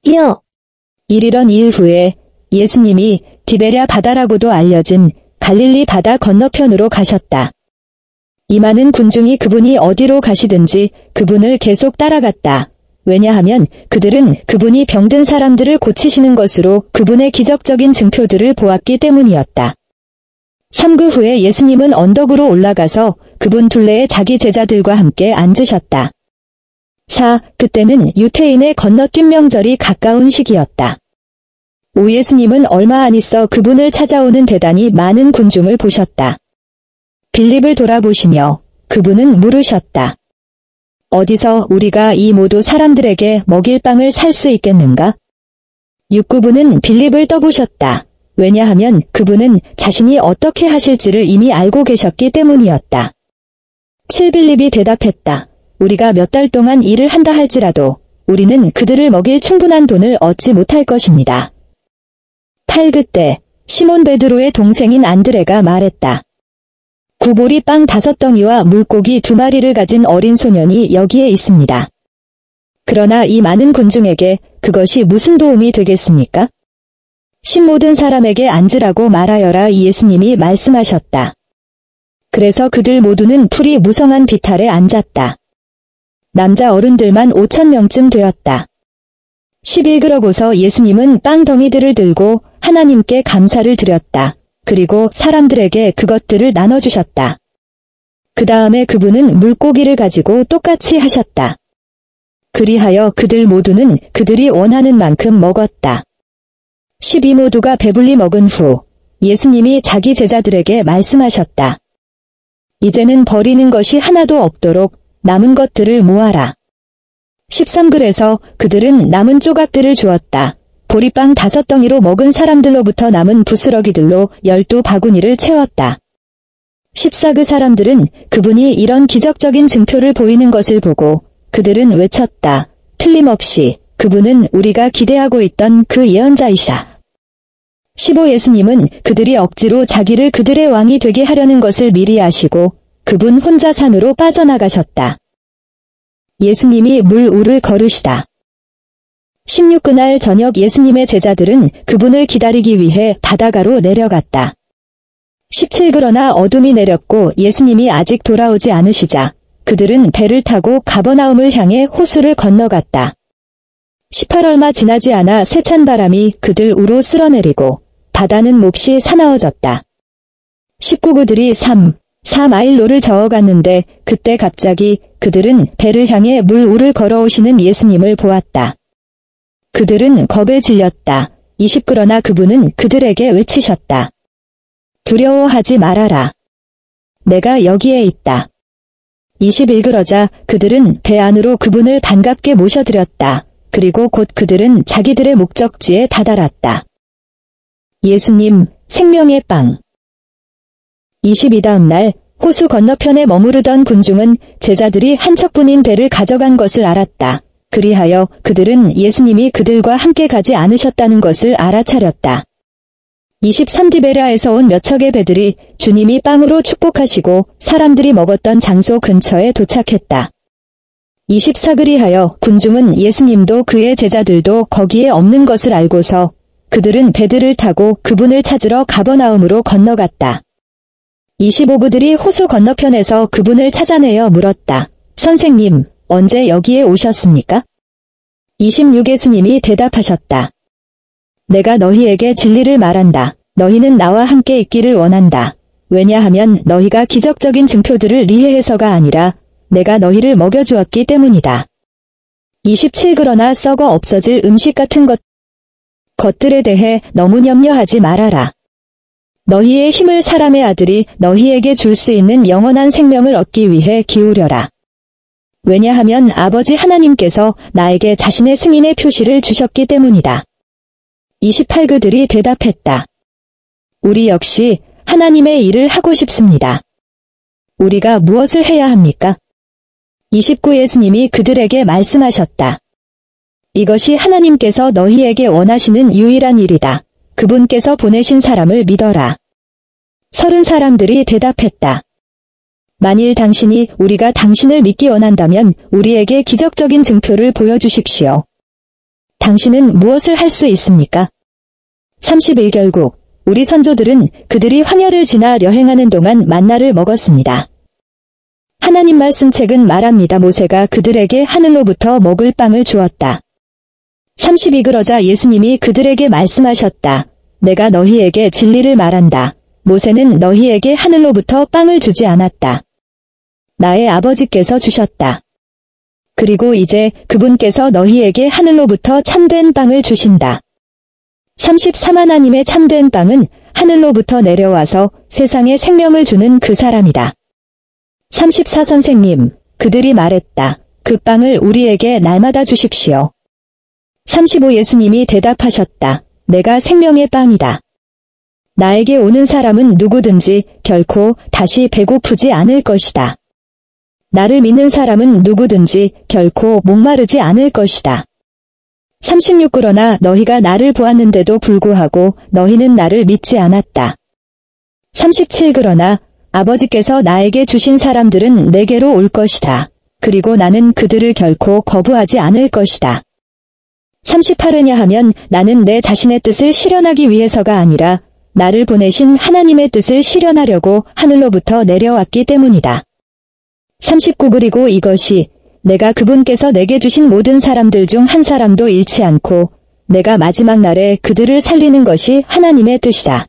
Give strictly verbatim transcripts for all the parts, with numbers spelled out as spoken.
여. 이런 일 후에 예수님이 디베랴 바다라고도 알려진 갈릴리 바다 건너편으로 가셨다. 이 많은 군중이 그분이 어디로 가시든지 그분을 계속 따라갔다. 왜냐하면 그들은 그분이 병든 사람들을 고치시는 것으로 그분의 기적적인 증표들을 보았기 때문이었다. 삼 그 후에 예수님은 언덕으로 올라가서 그분 둘레에 자기 제자들과 함께 앉으셨다. 사. 그때는 유태인의 건너뛴 명절이 가까운 시기였다. 오. 예수님은 얼마 안 있어 그분을 찾아오는 대단히 많은 군중을 보셨다. 빌립을 돌아보시며 그분은 물으셨다. 어디서 우리가 이 모두 사람들에게 먹일 빵을 살 수 있겠는가? 육. 그분은 빌립을 떠보셨다. 왜냐하면 그분은 자신이 어떻게 하실지를 이미 알고 계셨기 때문이었다. 칠. 빌립이 대답했다. 우리가 몇 달 동안 일을 한다 할지라도 우리는 그들을 먹일 충분한 돈을 얻지 못할 것입니다. 팔. 그때 시몬 베드로의 동생인 안드레가 말했다. 구보리 빵 다섯 덩이와 물고기 두 마리를 가진 어린 소년이 여기에 있습니다. 그러나 이 많은 군중에게 그것이 무슨 도움이 되겠습니까? 십. 모든 사람에게 앉으라고 말하여라. 예수님이 말씀하셨다. 그래서 그들 모두는 풀이 무성한 비탈에 앉았다. 남자 어른들만 오천 명쯤 되었다. 십일. 그러고서 예수님은 빵 덩이들을 들고 하나님께 감사를 드렸다. 그리고 사람들에게 그것들을 나눠주셨다. 그 다음에 그분은 물고기를 가지고 똑같이 하셨다. 그리하여 그들 모두는 그들이 원하는 만큼 먹었다. 십이. 모두가 배불리 먹은 후 예수님이 자기 제자들에게 말씀하셨다. 이제는 버리는 것이 하나도 없도록 남은 것들을 모아라. 십삼. 그래서 그들은 남은 조각들을 주었다. 보리빵 다섯 덩이로 먹은 사람들로부터 남은 부스러기들로 열두 바구니를 채웠다. 십사. 그 사람들은 그분이 이런 기적적인 증표를 보이는 것을 보고 그들은 외쳤다. 틀림없이 그분은 우리가 기대하고 있던 그 예언자이시다. 십오. 예수님은 그들이 억지로 자기를 그들의 왕이 되게 하려는 것을 미리 아시고 그분 혼자 산으로 빠져나가셨다. 예수님이 물 위를 걸으시다. 십육. 그날 저녁 예수님의 제자들은 그분을 기다리기 위해 바다가로 내려갔다. 십칠. 그러나 어둠이 내렸고 예수님이 아직 돌아오지 않으시자 그들은 배를 타고 가버나움을 향해 호수를 건너갔다. 십팔. 얼마 지나지 않아 세찬 바람이 그들 우로 쓸어내리고 바다는 몹시 사나워졌다. 십구. 그들이 삼, 사 마일로를 저어갔는데 그때 갑자기 그들은 배를 향해 물 위를 걸어오시는 예수님을 보았다. 그들은 겁에 질렸다. 이십. 그러나 그분은 그들에게 외치셨다. 두려워하지 말아라. 내가 여기에 있다. 이십일. 그러자 그들은 배 안으로 그분을 반갑게 모셔드렸다. 그리고 곧 그들은 자기들의 목적지에 다다랐다. 예수님, 생명의 빵. 이십이. 다음 날 호수 건너편에 머무르던 군중은 제자들이 한 척뿐인 배를 가져간 것을 알았다. 그리하여 그들은 예수님이 그들과 함께 가지 않으셨다는 것을 알아차렸다. 이십삼. 디베랴에서 온 몇 척의 배들이 주님이 빵으로 축복하시고 사람들이 먹었던 장소 근처에 도착했다. 이십사. 그리하여 군중은 예수님도 그의 제자들도 거기에 없는 것을 알고서 그들은 배들을 타고 그분을 찾으러 가버나움으로 건너갔다. 이십오. 그들이 호수 건너편에서 그분을 찾아내어 물었다. 선생님, 언제 여기에 오셨습니까? 이십육. 예수님이 대답하셨다. 내가 너희에게 진리를 말한다. 너희는 나와 함께 있기를 원한다. 왜냐하면 너희가 기적적인 증표들을 리해해서가 아니라 내가 너희를 먹여주었기 때문이다. 이십칠. 그러나 썩어 없어질 음식 같은 것, 것들에 대해 너무 염려하지 말아라. 너희의 힘을 사람의 아들이 너희에게 줄 수 있는 영원한 생명을 얻기 위해 기울여라. 왜냐하면 아버지 하나님께서 나에게 자신의 승인의 표시를 주셨기 때문이다. 이십팔. 그들이 대답했다. 우리 역시 하나님의 일을 하고 싶습니다. 우리가 무엇을 해야 합니까? 이십구. 예수님이 그들에게 말씀하셨다. 이것이 하나님께서 너희에게 원하시는 유일한 일이다. 그분께서 보내신 사람을 믿어라. 서른 사람들이 대답했다. 만일 당신이 우리가 당신을 믿기 원한다면 우리에게 기적적인 증표를 보여주십시오. 당신은 무엇을 할 수 있습니까? 삼십일 결국 우리 선조들은 그들이 황야를 지나 여행하는 동안 만나를 먹었습니다. 하나님 말씀책은 말합니다. 모세가 그들에게 하늘로부터 먹을 빵을 주었다. 삼십이 그러자 예수님이 그들에게 말씀하셨다. 내가 너희에게 진리를 말한다. 모세는 너희에게 하늘로부터 빵을 주지 않았다. 나의 아버지께서 주셨다. 그리고 이제 그분께서 너희에게 하늘로부터 참된 빵을 주신다. 삼십삼 하나님의 참된 빵은 하늘로부터 내려와서 세상에 생명을 주는 그 사람이다. 삼십사 선생님, 그들이 말했다. 그 빵을 우리에게 날마다 주십시오. 삼십오 예수님이 대답하셨다. 내가 생명의 빵이다. 나에게 오는 사람은 누구든지 결코 다시 배고프지 않을 것이다. 나를 믿는 사람은 누구든지 결코 목마르지 않을 것이다. 삼십육 그러나 너희가 나를 보았는데도 불구하고 너희는 나를 믿지 않았다. 삼십칠 그러나 아버지께서 나에게 주신 사람들은 내게로 올 것이다. 그리고 나는 그들을 결코 거부하지 않을 것이다. 삼십팔 왜냐하면 나는 내 자신의 뜻을 실현하기 위해서가 아니라 나를 보내신 하나님의 뜻을 실현하려고 하늘로부터 내려왔기 때문이다. 삼십구 그리고 이것이 내가 그분께서 내게 주신 모든 사람들 중 한 사람도 잃지 않고 내가 마지막 날에 그들을 살리는 것이 하나님의 뜻이다.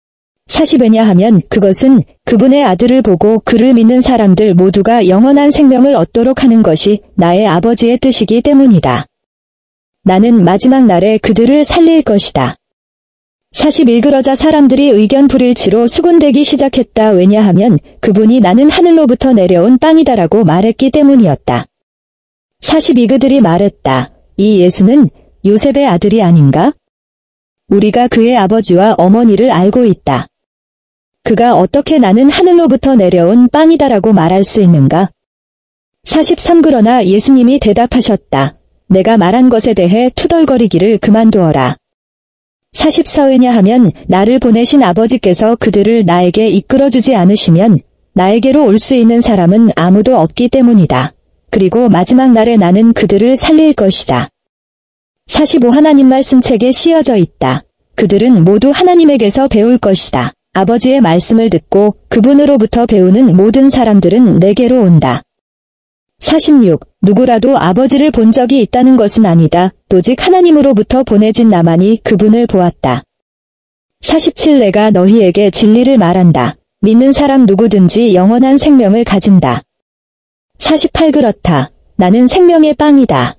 사십 왜냐하면 그것은 그분의 아들을 보고 그를 믿는 사람들 모두가 영원한 생명을 얻도록 하는 것이 나의 아버지의 뜻이기 때문이다. 나는 마지막 날에 그들을 살릴 것이다. 사십일 그러자 사람들이 의견 불일치로 수군대기 시작했다. 왜냐하면 그분이 나는 하늘로부터 내려온 빵이다라고 말했기 때문이었다. 사십이 그들이 말했다. 이 예수는 요셉의 아들이 아닌가? 우리가 그의 아버지와 어머니를 알고 있다. 그가 어떻게 나는 하늘로부터 내려온 빵이다라고 말할 수 있는가? 사십삼 그러나 예수님이 대답하셨다. 내가 말한 것에 대해 투덜거리기를 그만두어라. 사십사 왜냐하면 나를 보내신 아버지께서 그들을 나에게 이끌어주지 않으시면 나에게로 올 수 있는 사람은 아무도 없기 때문이다. 그리고 마지막 날에 나는 그들을 살릴 것이다. 사십오 하나님 말씀책에 씌어져 있다. 그들은 모두 하나님에게서 배울 것이다. 아버지의 말씀을 듣고 그분으로부터 배우는 모든 사람들은 내게로 온다. 사십육 누구라도 아버지를 본 적이 있다는 것은 아니다. 오직 하나님으로부터 보내진 나만이 그분을 보았다. 사십칠 내가 너희에게 진리를 말한다. 믿는 사람 누구든지 영원한 생명을 가진다. 사십팔 그렇다. 나는 생명의 빵이다.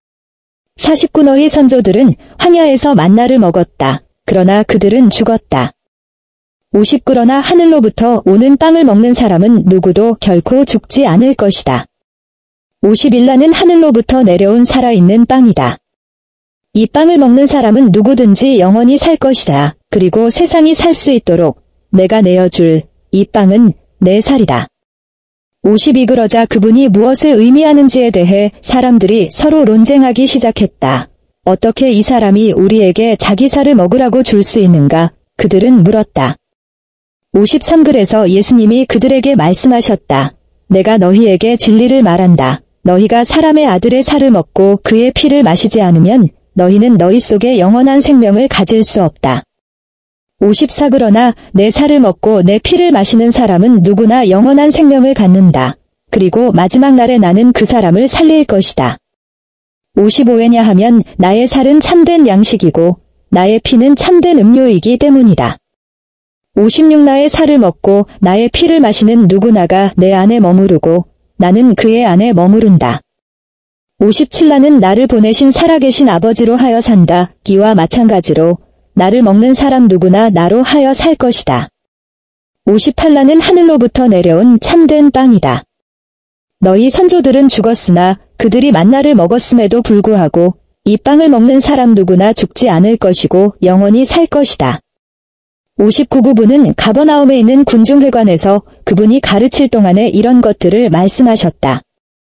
사십구 너희 선조들은 황야에서 만나를 먹었다. 그러나 그들은 죽었다. 오십 그러나 하늘로부터 오는 빵을 먹는 사람은 누구도 결코 죽지 않을 것이다. 오십일 나는 하늘로부터 내려온 살아있는 빵이다. 이 빵을 먹는 사람은 누구든지 영원히 살 것이다. 그리고 세상이 살 수 있도록 내가 내어줄 이 빵은 내 살이다. 오십이 그러자 그분이 무엇을 의미하는지에 대해 사람들이 서로 논쟁하기 시작했다. 어떻게 이 사람이 우리에게 자기 살을 먹으라고 줄 수 있는가? 그들은 물었다. 오십삼 그래서 예수님이 그들에게 말씀하셨다. 내가 너희에게 진리를 말한다. 너희가 사람의 아들의 살을 먹고 그의 피를 마시지 않으면 너희는 너희 속에 영원한 생명을 가질 수 없다. 오십사 그러나 내 살을 먹고 내 피를 마시는 사람은 누구나 영원한 생명을 갖는다. 그리고 마지막 날에 나는 그 사람을 살릴 것이다. 오십오 왜냐하면 나의 살은 참된 양식이고 나의 피는 참된 음료이기 때문이다. 오십육 나의 살을 먹고 나의 피를 마시는 누구나가 내 안에 머무르고 나는 그의 안에 머무른다. 오십칠 나는 나를 보내신 살아계신 아버지로 하여 산다. 이와 마찬가지로 나를 먹는 사람 누구나 나로 하여 살 것이다. 오십팔 나는 하늘로부터 내려온 참된 빵이다. 너희 선조들은 죽었으나 그들이 만나를 먹었음에도 불구하고 이 빵을 먹는 사람 누구나 죽지 않을 것이고 영원히 살 것이다. 오십구 구분은 가버나움에 있는 군중회관에서 그분이 가르칠 동안에 이런 것들을 말씀하셨다.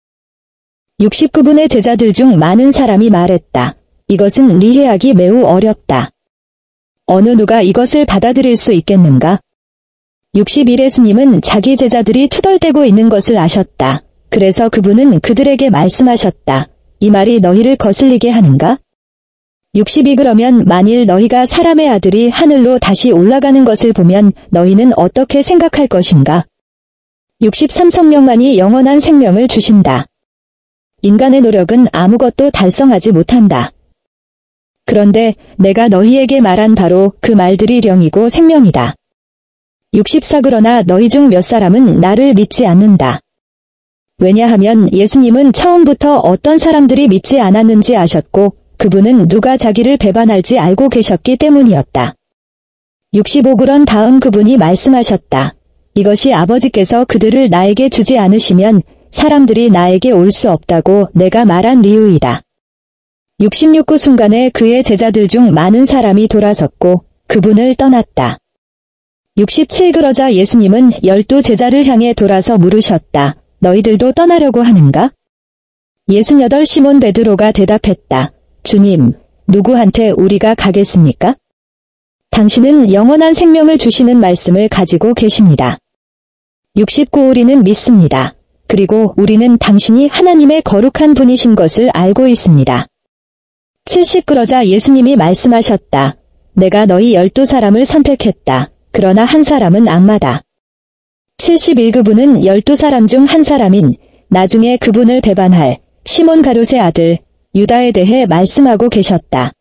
육십구 분의 제자들 중 많은 사람이 말했다. 이것은 이해하기 매우 어렵다. 어느 누가 이것을 받아들일 수 있겠는가? 육십일 예수님은 자기 제자들이 투덜대고 있는 것을 아셨다. 그래서 그분은 그들에게 말씀하셨다. 이 말이 너희를 거슬리게 하는가? 육십이 그러면 만일 너희가 사람의 아들이 하늘로 다시 올라가는 것을 보면 너희는 어떻게 생각할 것인가? 육십삼 성령만이 영원한 생명을 주신다. 인간의 노력은 아무것도 달성하지 못한다. 그런데 내가 너희에게 말한 바로 그 말들이 영이고 생명이다. 육십사 그러나 너희 중 몇 사람은 나를 믿지 않는다. 왜냐하면 예수님은 처음부터 어떤 사람들이 믿지 않았는지 아셨고 그분은 누가 자기를 배반할지 알고 계셨기 때문이었다. 육십오 그런 다음 그분이 말씀하셨다. 이것이 아버지께서 그들을 나에게 주지 않으시면 사람들이 나에게 올 수 없다고 내가 말한 이유이다. 육십육 그 순간에 그의 제자들 중 많은 사람이 돌아섰고 그분을 떠났다. 육십칠 그러자 예수님은 열두 제자를 향해 돌아서 물으셨다. 너희들도 떠나려고 하는가? 예순여덟 시몬 베드로가 대답했다. 주님, 누구한테 우리가 가겠습니까? 당신은 영원한 생명을 주시는 말씀을 가지고 계십니다. 육십구 우리는 믿습니다. 그리고 우리는 당신이 하나님의 거룩한 분이신 것을 알고 있습니다. 칠십 그러자 예수님이 말씀하셨다. 내가 너희 열두 사람을 선택했다. 그러나 한 사람은 악마다. 칠십일 그분은 열두 사람 중 한 사람인 나중에 그분을 배반할 시몬 가룟의 아들 유다에 대해 말씀하고 계셨다.